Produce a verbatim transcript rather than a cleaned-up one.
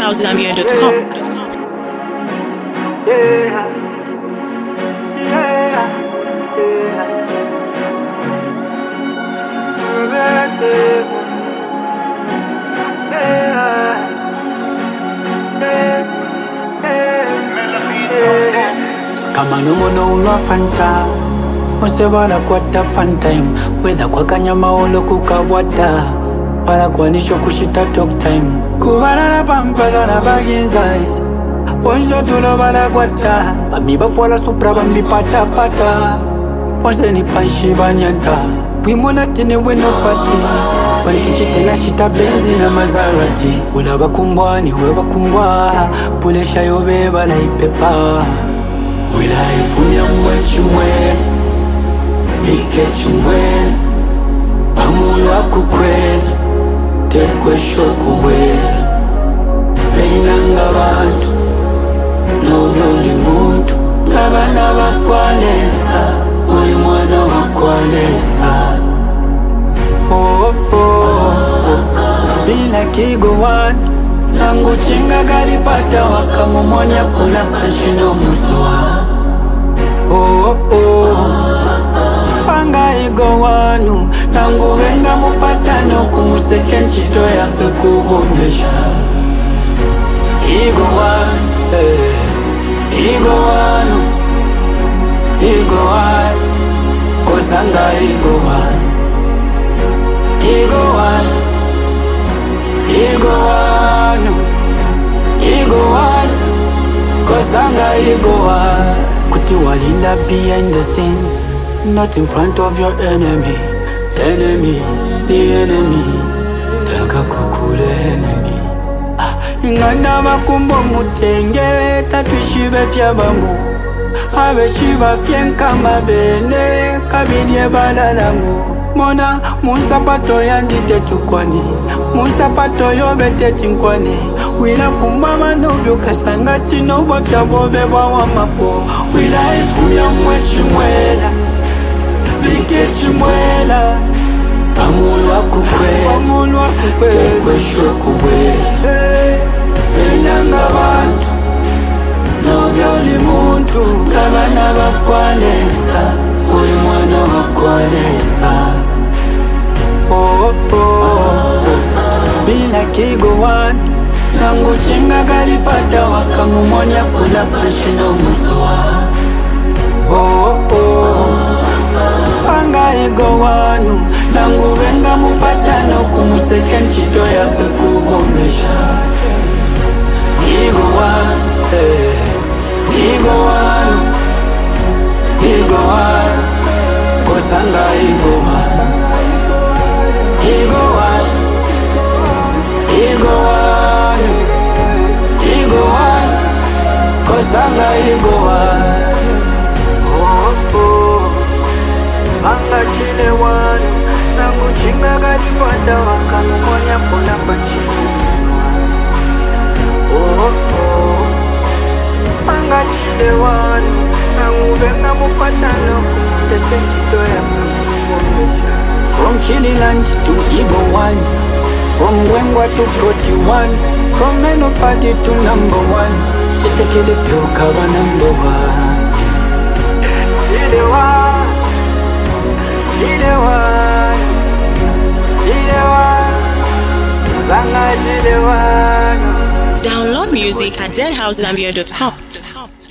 house gambia dot com. Yeah, yeah, kama numono unwa fanta Mose wala kwata fantime Whether kwa kanyama olo kukawata Wala kwa nisho kushita talk time Kubana na pampaza na bagin size Ponso tulo wala kwata Bamiba fuala supra bambi pata pata Ponse ni panshi banyanta Wimona tine weno pati Walikichite na shita benzi na Maserati Ula bakumbwa ni we bakumbwa Pulesha yobe bala ipepa Wila ifumya mwe chumwe Ike chumwe Amulwa kukwela Tekwe shokuwela Benanga bantu Nono ni muntu Kabana bakwalesa Uli mwana wakwalesa Oh oh oh Bila kigowan Nangu chinga galipata Wakamumonya pula panshino musuwa Oh oh Panga igo wanu Nangu wenga mupatano Kumuseke nchito ya pekubombesha Igo wanu hey. Igo wanu Igo wanu Kozanga igo wanu Igo wanu Igo wanu Igo wanu Kozanga igo wanu Kuti walinda behind the scenes Not in front of your enemy Enemy, the enemy Taka kukule enemy ah, Nganda makumbo mutenge Tatuishibe fya bamu Awe shiba fienka mabene Kabidye balalamu Mona, munsapato yandite tukwani Munsapato yobete tinkwani Wila kumbama nubyo kasanga chino Wafya bobe bawa mapo Wila ifu ya mwechi mwela Bike chimwela Amulwa kukwela Amulwa kukwela Tekwe shokuwela Benanga bantu Nobya uli muntu Kabana bakwalesa Uli mwana wakwalesa Oh oh oh Bila kigowan Nangu chinga galipata Wakamumonya pula panshino musuwa Oh oh Panga ego wanu Nangu wenga mupatano Kumuseke nchito ya pekubombesha Igo wanu hey. Igo wanu Igo wanu Kozanga igo wanu Igo wanu Igo wanu Igo wanu Kozanga igo wanu Oh oh Anga chile wanu Nangu chinga galipata Wakamumonya pula panchini Oh oh Anga chile wanu Nangu venga mupatano Kumuseke nchito ya kumbomesha From Chililand to Igbo one From Wengwa to forty-one From Meno Party to number one Chitekele Pyokawa number one Chilewa Chilewa Chilewa Banga Chilewa Download music at dead house gambia dot com.